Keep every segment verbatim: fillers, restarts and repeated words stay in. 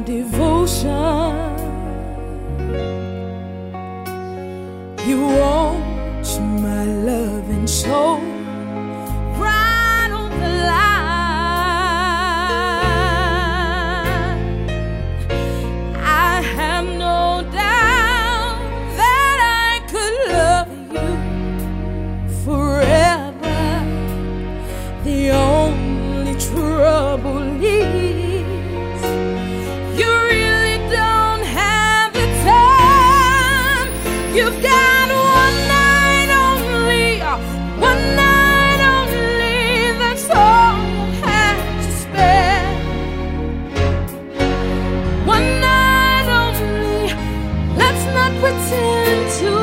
devotion. You want my love and soul right on the line. I have no doubt that I could love you forever. The only trouble is you really don't have the time. You've got one night only, one night only, that's all you have to spare. One night only, let's not pretend to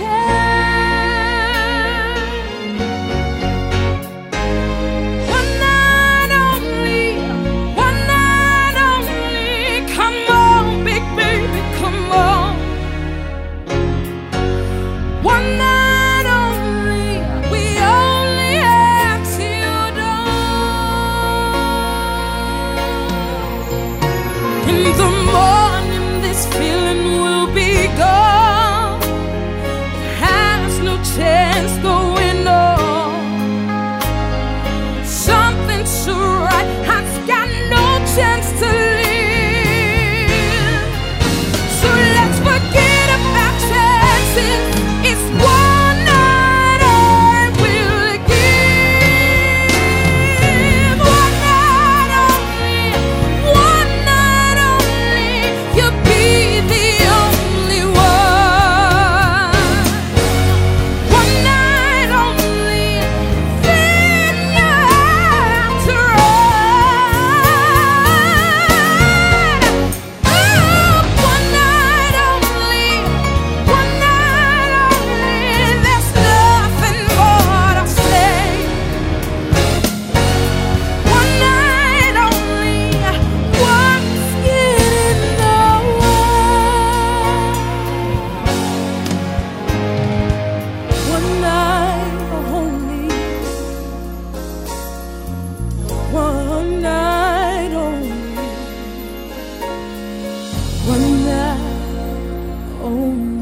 care. One night only, one night only, come on, big baby, come on. One night only, we only have till dawn. In the morning, this feeling will be gone. It has no chance going on. Something so right has got no chance to live. So let's forget about chances. It's one night I will give. One night only, one night only, you'll be the only one. One night only, then you have to run. Oh, one night only, one night only, there's nothing more to say. One night only, what's getting the way? One night only, one night only, one night only.